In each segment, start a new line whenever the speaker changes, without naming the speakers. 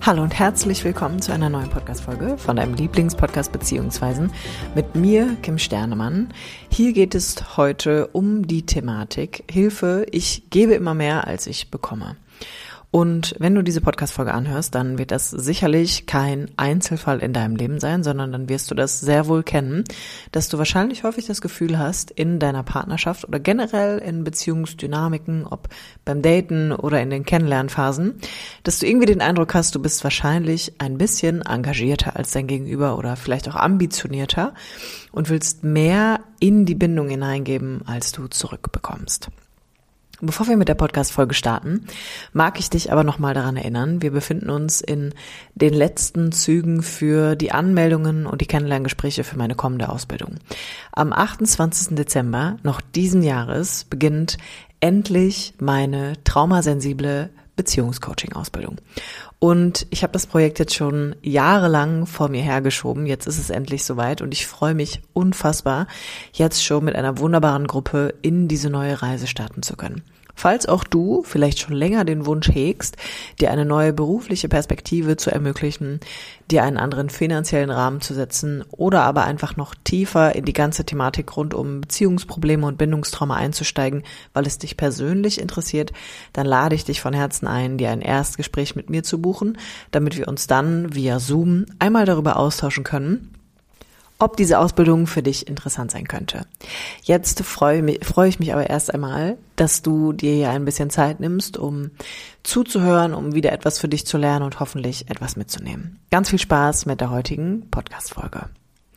Hallo und herzlich willkommen zu einer neuen Podcast-Folge von deinem Lieblingspodcast beziehungsweise mit mir, Kim Sternemann. Hier geht es heute um die Thematik Hilfe, ich gebe immer mehr, als ich bekomme. Und wenn du diese Podcast-Folge anhörst, dann wird das sicherlich kein Einzelfall in deinem Leben sein, sondern dann wirst du das sehr wohl kennen, dass du wahrscheinlich häufig das Gefühl hast, in deiner Partnerschaft oder generell in Beziehungsdynamiken, ob beim Daten oder in den Kennenlernphasen, dass du irgendwie den Eindruck hast, du bist wahrscheinlich ein bisschen engagierter als dein Gegenüber oder vielleicht auch ambitionierter und willst mehr in die Bindung hineingeben, als du zurückbekommst. Bevor wir mit der Podcast-Folge starten, mag ich dich aber nochmal daran erinnern, wir befinden uns in den letzten Zügen für die Anmeldungen und die Kennenlerngespräche für meine kommende Ausbildung. Am 28. Dezember noch diesen Jahres beginnt endlich meine traumasensible Beziehungscoaching-Ausbildung. Und ich habe das Projekt jetzt schon jahrelang vor mir hergeschoben. Jetzt ist es endlich soweit und ich freue mich unfassbar, jetzt schon mit einer wunderbaren Gruppe in diese neue Reise starten zu können. Falls auch du vielleicht schon länger den Wunsch hegst, dir eine neue berufliche Perspektive zu ermöglichen, dir einen anderen finanziellen Rahmen zu setzen oder aber einfach noch tiefer in die ganze Thematik rund um Beziehungsprobleme und Bindungstrauma einzusteigen, weil es dich persönlich interessiert, dann lade ich dich von Herzen ein, dir ein Erstgespräch mit mir zu buchen, damit wir uns dann via Zoom einmal darüber austauschen können, ob diese Ausbildung für dich interessant sein könnte. Jetzt freue ich mich aber erst einmal, dass du dir hier ein bisschen Zeit nimmst, um zuzuhören, um wieder etwas für dich zu lernen und hoffentlich etwas mitzunehmen. Ganz viel Spaß mit der heutigen Podcast-Folge.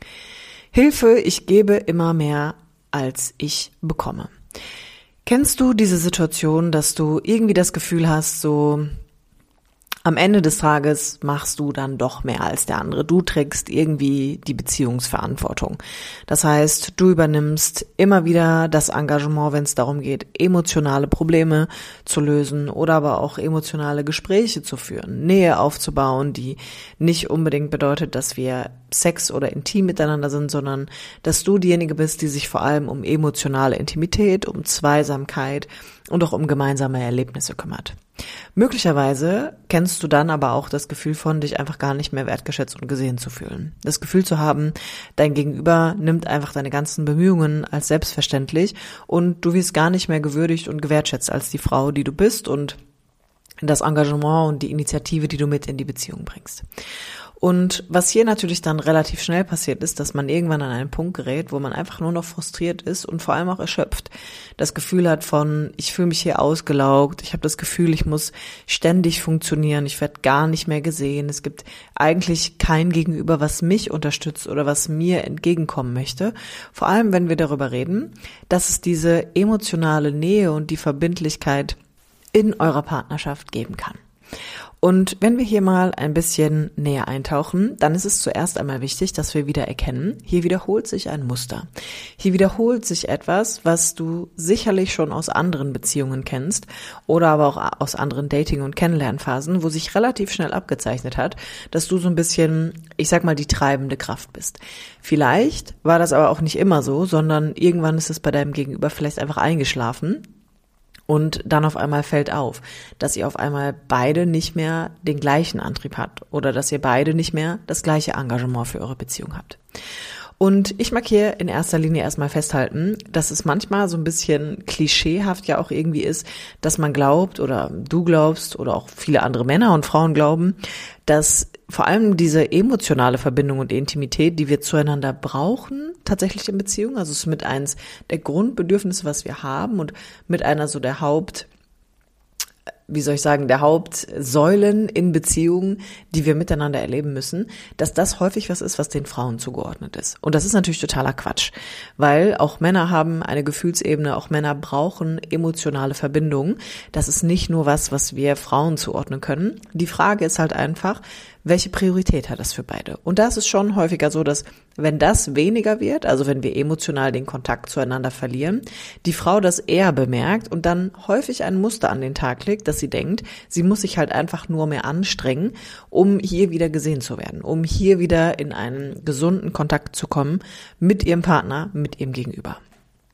Hilfe, ich gebe immer mehr, als ich bekomme. Kennst du diese Situation, dass du irgendwie das Gefühl hast, so am Ende des Tages machst du dann doch mehr als der andere. Du trägst irgendwie die Beziehungsverantwortung. Das heißt, du übernimmst immer wieder das Engagement, wenn es darum geht, emotionale Probleme zu lösen oder aber auch emotionale Gespräche zu führen, Nähe aufzubauen, die nicht unbedingt bedeutet, dass wir Sex oder intim miteinander sind, sondern dass du diejenige bist, die sich vor allem um emotionale Intimität, um Zweisamkeit und auch um gemeinsame Erlebnisse kümmert. Möglicherweise kennst du dann aber auch das Gefühl von, dich einfach gar nicht mehr wertgeschätzt und gesehen zu fühlen. Das Gefühl zu haben, dein Gegenüber nimmt einfach deine ganzen Bemühungen als selbstverständlich und du wirst gar nicht mehr gewürdigt und gewertschätzt als die Frau, die du bist und das Engagement und die Initiative, die du mit in die Beziehung bringst. Und was hier natürlich dann relativ schnell passiert ist, dass man irgendwann an einen Punkt gerät, wo man einfach nur noch frustriert ist und vor allem auch erschöpft. Das Gefühl hat von, ich fühle mich hier ausgelaugt, ich habe das Gefühl, ich muss ständig funktionieren, ich werde gar nicht mehr gesehen, es gibt eigentlich kein Gegenüber, was mich unterstützt oder was mir entgegenkommen möchte. Vor allem, wenn wir darüber reden, dass es diese emotionale Nähe und die Verbindlichkeit in eurer Partnerschaft geben kann. Und wenn wir hier mal ein bisschen näher eintauchen, dann ist es zuerst einmal wichtig, dass wir wieder erkennen, hier wiederholt sich ein Muster. Hier wiederholt sich etwas, was du sicherlich schon aus anderen Beziehungen kennst oder aber auch aus anderen Dating- und Kennenlernphasen, wo sich relativ schnell abgezeichnet hat, dass du so ein bisschen, ich sag mal, die treibende Kraft bist. Vielleicht war das aber auch nicht immer so, sondern irgendwann ist es bei deinem Gegenüber vielleicht einfach eingeschlafen. Und dann auf einmal fällt auf, dass ihr auf einmal beide nicht mehr den gleichen Antrieb habt oder dass ihr beide nicht mehr das gleiche Engagement für eure Beziehung habt. Und ich mag hier in erster Linie erstmal festhalten, dass es manchmal so ein bisschen klischeehaft ja auch irgendwie ist, dass man glaubt oder du glaubst oder auch viele andere Männer und Frauen glauben, dass vor allem diese emotionale Verbindung und Intimität, die wir zueinander brauchen, tatsächlich in Beziehung, also es ist mit eins der Grundbedürfnisse, was wir haben und mit einer so der der Hauptsäulen in Beziehungen, die wir miteinander erleben müssen, dass das häufig was ist, was den Frauen zugeordnet ist. Und das ist natürlich totaler Quatsch, weil auch Männer haben eine Gefühlsebene, auch Männer brauchen emotionale Verbindungen. Das ist nicht nur was wir Frauen zuordnen können. Die Frage ist halt einfach, welche Priorität hat das für beide? Und da ist es schon häufiger so, dass wenn das weniger wird, also wenn wir emotional den Kontakt zueinander verlieren, die Frau das eher bemerkt und dann häufig ein Muster an den Tag legt, dass sie denkt, sie muss sich halt einfach nur mehr anstrengen, um hier wieder gesehen zu werden, um hier wieder in einen gesunden Kontakt zu kommen mit ihrem Partner, mit ihrem Gegenüber.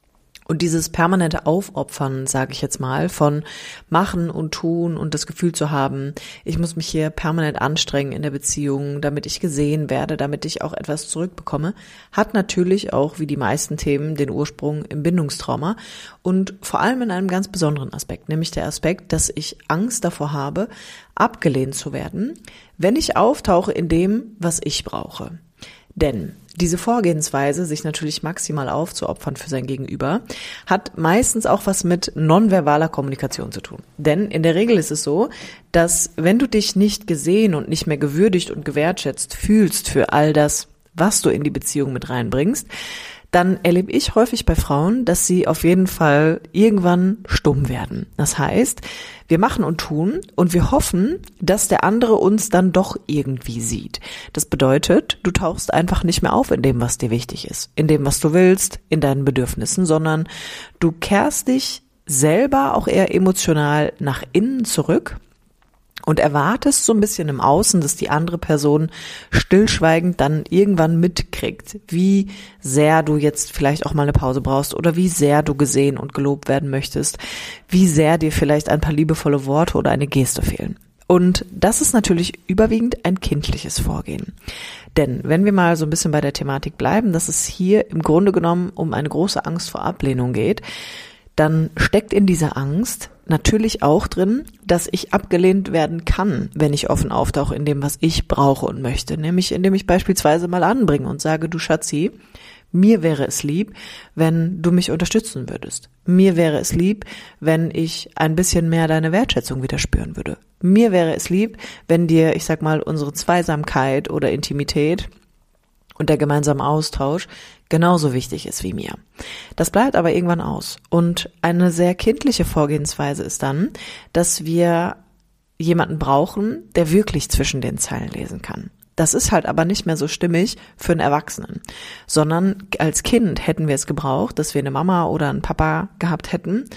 Und dieses permanente Aufopfern, sage ich jetzt mal, von machen und tun und das Gefühl zu haben, ich muss mich hier permanent anstrengen in der Beziehung, damit ich gesehen werde, damit ich auch etwas zurückbekomme, hat natürlich auch, wie die meisten Themen, den Ursprung im Bindungstrauma und vor allem in einem ganz besonderen Aspekt, nämlich der Aspekt, dass ich Angst davor habe, abgelehnt zu werden, wenn ich auftauche in dem, was ich brauche. Denn diese Vorgehensweise, sich natürlich maximal aufzuopfern für sein Gegenüber, hat meistens auch was mit nonverbaler Kommunikation zu tun. Denn in der Regel ist es so, dass wenn du dich nicht gesehen und nicht mehr gewürdigt und gewertschätzt fühlst für all das, was du in die Beziehung mit reinbringst, dann erlebe ich häufig bei Frauen, dass sie auf jeden Fall irgendwann stumm werden. Das heißt, wir machen und tun und wir hoffen, dass der andere uns dann doch irgendwie sieht. Das bedeutet, du tauchst einfach nicht mehr auf in dem, was dir wichtig ist, in dem, was du willst, in deinen Bedürfnissen, sondern du kehrst dich selber auch eher emotional nach innen zurück und erwartest so ein bisschen im Außen, dass die andere Person stillschweigend dann irgendwann mitkriegt, wie sehr du jetzt vielleicht auch mal eine Pause brauchst oder wie sehr du gesehen und gelobt werden möchtest, wie sehr dir vielleicht ein paar liebevolle Worte oder eine Geste fehlen. Und das ist natürlich überwiegend ein kindliches Vorgehen. Denn wenn wir mal so ein bisschen bei der Thematik bleiben, dass es hier im Grunde genommen um eine große Angst vor Ablehnung geht, dann steckt in dieser Angst natürlich auch drin, dass ich abgelehnt werden kann, wenn ich offen auftauche in dem, was ich brauche und möchte. Nämlich indem ich beispielsweise mal anbringe und sage, du Schatzi, mir wäre es lieb, wenn du mich unterstützen würdest. Mir wäre es lieb, wenn ich ein bisschen mehr deine Wertschätzung wieder spüren würde. Mir wäre es lieb, wenn dir, ich sag mal, unsere Zweisamkeit oder Intimität und der gemeinsame Austausch genauso wichtig ist wie mir. Das bleibt aber irgendwann aus. Und eine sehr kindliche Vorgehensweise ist dann, dass wir jemanden brauchen, der wirklich zwischen den Zeilen lesen kann. Das ist halt aber nicht mehr so stimmig für einen Erwachsenen, sondern als Kind hätten wir es gebraucht, dass wir eine Mama oder einen Papa gehabt hätten,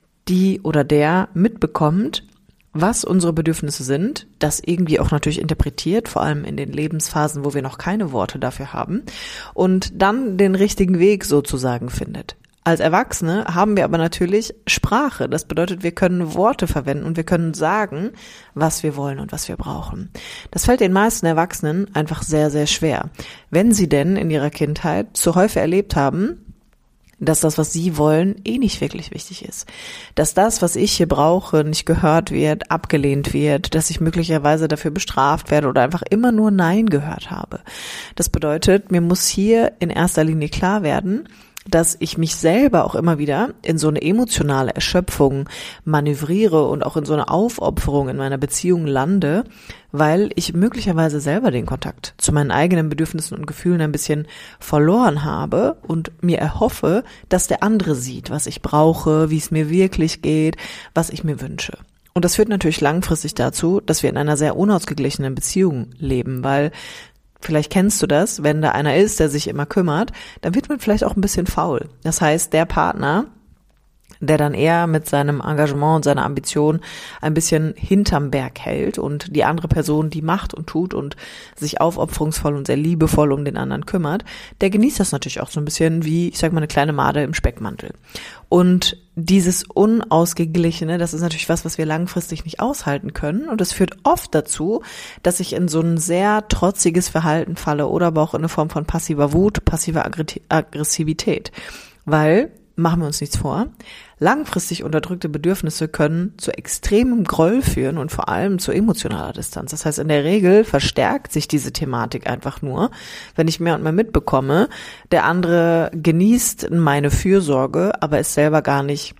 die oder der mitbekommt, was unsere Bedürfnisse sind, das irgendwie auch natürlich interpretiert, vor allem in den Lebensphasen, wo wir noch keine Worte dafür haben, und dann den richtigen Weg sozusagen findet. Als Erwachsene haben wir aber natürlich Sprache. Das bedeutet, wir können Worte verwenden und wir können sagen, was wir wollen und was wir brauchen. Das fällt den meisten Erwachsenen einfach sehr, sehr schwer. Wenn sie denn in ihrer Kindheit zu häufig erlebt haben, dass das, was sie wollen, nicht wirklich wichtig ist. Dass das, was ich hier brauche, nicht gehört wird, abgelehnt wird, dass ich möglicherweise dafür bestraft werde oder einfach immer nur Nein gehört habe. Das bedeutet, mir muss hier in erster Linie klar werden, dass ich mich selber auch immer wieder in so eine emotionale Erschöpfung manövriere und auch in so eine Aufopferung in meiner Beziehung lande, weil ich möglicherweise selber den Kontakt zu meinen eigenen Bedürfnissen und Gefühlen ein bisschen verloren habe und mir erhoffe, dass der andere sieht, was ich brauche, wie es mir wirklich geht, was ich mir wünsche. Und das führt natürlich langfristig dazu, dass wir in einer sehr unausgeglichenen Beziehung leben, weil vielleicht kennst du das, wenn da einer ist, der sich immer kümmert, dann wird man vielleicht auch ein bisschen faul. Das heißt, der Partner, der dann eher mit seinem Engagement und seiner Ambition ein bisschen hinterm Berg hält und die andere Person, die macht und tut und sich aufopferungsvoll und sehr liebevoll um den anderen kümmert, der genießt das natürlich auch so ein bisschen wie, ich sag mal, eine kleine Made im Speckmantel. Und dieses Unausgeglichene, das ist natürlich was wir langfristig nicht aushalten können. Und das führt oft dazu, dass ich in so ein sehr trotziges Verhalten falle oder aber auch in eine Form von passiver Wut, passiver Aggressivität. Weil, machen wir uns nichts vor, langfristig unterdrückte Bedürfnisse können zu extremem Groll führen und vor allem zu emotionaler Distanz. Das heißt, in der Regel verstärkt sich diese Thematik einfach nur, wenn ich mehr und mehr mitbekomme, der andere genießt meine Fürsorge, aber ist selber gar nicht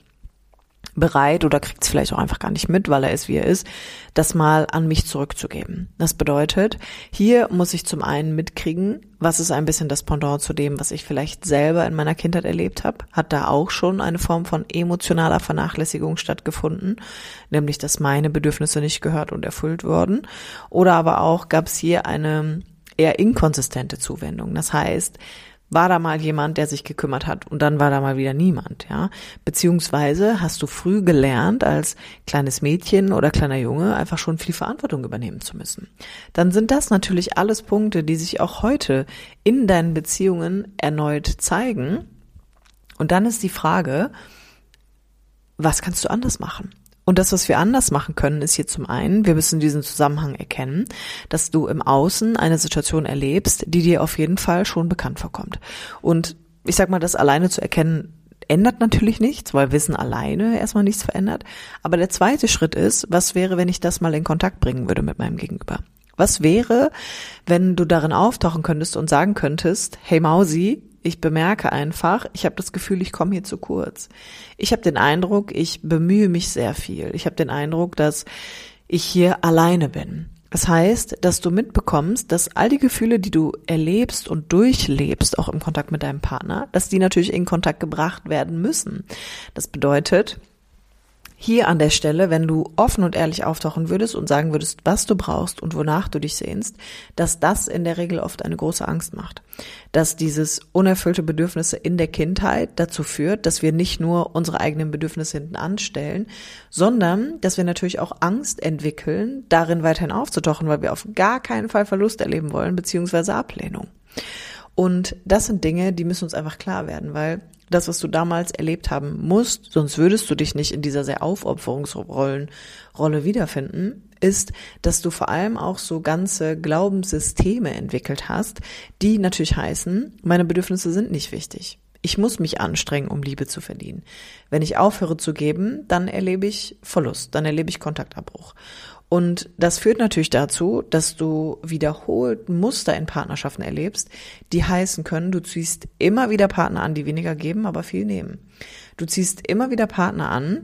bereit oder kriegt es vielleicht auch einfach gar nicht mit, weil er ist, wie er ist, das mal an mich zurückzugeben. Das bedeutet, hier muss ich zum einen mitkriegen, was ist ein bisschen das Pendant zu dem, was ich vielleicht selber in meiner Kindheit erlebt habe. Hat da auch schon eine Form von emotionaler Vernachlässigung stattgefunden, nämlich, dass meine Bedürfnisse nicht gehört und erfüllt wurden. Oder aber auch gab es hier eine eher inkonsistente Zuwendung. Das heißt, war da mal jemand, der sich gekümmert hat und dann war da mal wieder niemand, ja? Beziehungsweise hast du früh gelernt, als kleines Mädchen oder kleiner Junge einfach schon viel Verantwortung übernehmen zu müssen. Dann sind das natürlich alles Punkte, die sich auch heute in deinen Beziehungen erneut zeigen Und dann ist die Frage, was kannst du anders machen? Und das, was wir anders machen können, ist hier zum einen, wir müssen diesen Zusammenhang erkennen, dass du im Außen eine Situation erlebst, die dir auf jeden Fall schon bekannt vorkommt. Und ich sag mal, das alleine zu erkennen, ändert natürlich nichts, weil Wissen alleine erstmal nichts verändert. Aber der zweite Schritt ist, was wäre, wenn ich das mal in Kontakt bringen würde mit meinem Gegenüber? Was wäre, wenn du darin auftauchen könntest und sagen könntest, hey Mausi, ich bemerke einfach, ich habe das Gefühl, ich komme hier zu kurz. Ich habe den Eindruck, ich bemühe mich sehr viel. Ich habe den Eindruck, dass ich hier alleine bin. Das heißt, dass du mitbekommst, dass all die Gefühle, die du erlebst und durchlebst, auch im Kontakt mit deinem Partner, dass die natürlich in Kontakt gebracht werden müssen. Das bedeutet, hier an der Stelle, wenn du offen und ehrlich auftauchen würdest und sagen würdest, was du brauchst und wonach du dich sehnst, dass das in der Regel oft eine große Angst macht. Dass dieses unerfüllte Bedürfnisse in der Kindheit dazu führt, dass wir nicht nur unsere eigenen Bedürfnisse hinten anstellen, sondern dass wir natürlich auch Angst entwickeln, darin weiterhin aufzutauchen, weil wir auf gar keinen Fall Verlust erleben wollen, beziehungsweise Ablehnung. Und das sind Dinge, die müssen uns einfach klar werden, weil das, was du damals erlebt haben musst, sonst würdest du dich nicht in dieser sehr Aufopferungsrolle wiederfinden, ist, dass du vor allem auch so ganze Glaubenssysteme entwickelt hast, die natürlich heißen, meine Bedürfnisse sind nicht wichtig. Ich muss mich anstrengen, um Liebe zu verdienen. Wenn ich aufhöre zu geben, dann erlebe ich Verlust, dann erlebe ich Kontaktabbruch. Und das führt natürlich dazu, dass du wiederholt Muster in Partnerschaften erlebst, die heißen können, du ziehst immer wieder Partner an, die weniger geben, aber viel nehmen. Du ziehst immer wieder Partner an,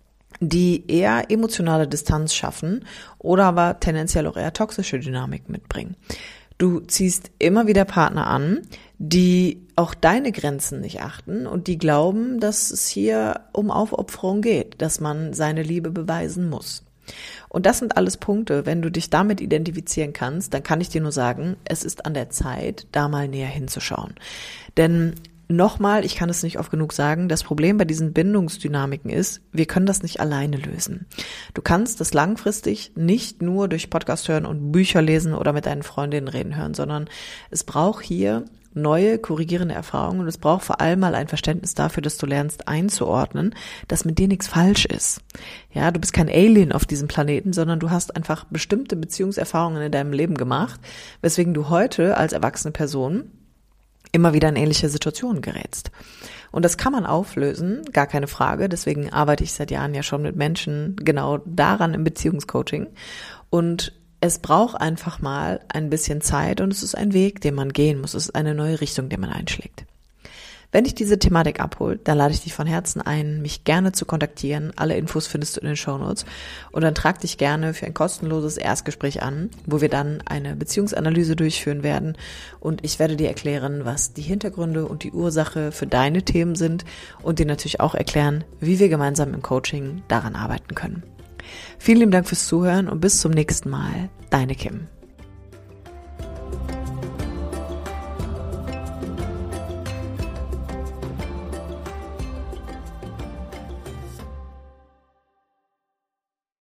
die eher emotionale Distanz schaffen oder aber tendenziell auch eher toxische Dynamik mitbringen. Du ziehst immer wieder Partner an, die auch deine Grenzen nicht achten und die glauben, dass es hier um Aufopferung geht, dass man seine Liebe beweisen muss. Und das sind alles Punkte, wenn du dich damit identifizieren kannst, dann kann ich dir nur sagen, es ist an der Zeit, da mal näher hinzuschauen. Denn nochmal, ich kann es nicht oft genug sagen, das Problem bei diesen Bindungsdynamiken ist, wir können das nicht alleine lösen. Du kannst das langfristig nicht nur durch Podcast hören und Bücher lesen oder mit deinen Freundinnen reden hören, sondern es braucht hier neue, korrigierende Erfahrungen und es braucht vor allem mal ein Verständnis dafür, dass du lernst einzuordnen, dass mit dir nichts falsch ist. Ja, du bist kein Alien auf diesem Planeten, sondern du hast einfach bestimmte Beziehungserfahrungen in deinem Leben gemacht, weswegen du heute als erwachsene Person immer wieder in ähnliche Situationen gerätst. Und das kann man auflösen, gar keine Frage. Deswegen arbeite ich seit Jahren ja schon mit Menschen genau daran im Beziehungscoaching. Und es braucht einfach mal ein bisschen Zeit und es ist ein Weg, den man gehen muss. Es ist eine neue Richtung, die man einschlägt. Wenn dich diese Thematik abholt, dann lade ich dich von Herzen ein, mich gerne zu kontaktieren. Alle Infos findest du in den Shownotes. Und dann trag dich gerne für ein kostenloses Erstgespräch an, wo wir dann eine Beziehungsanalyse durchführen werden. Und ich werde dir erklären, was die Hintergründe und die Ursache für deine Themen sind und dir natürlich auch erklären, wie wir gemeinsam im Coaching daran arbeiten können. Vielen lieben Dank fürs Zuhören und bis zum nächsten Mal. Deine Kim.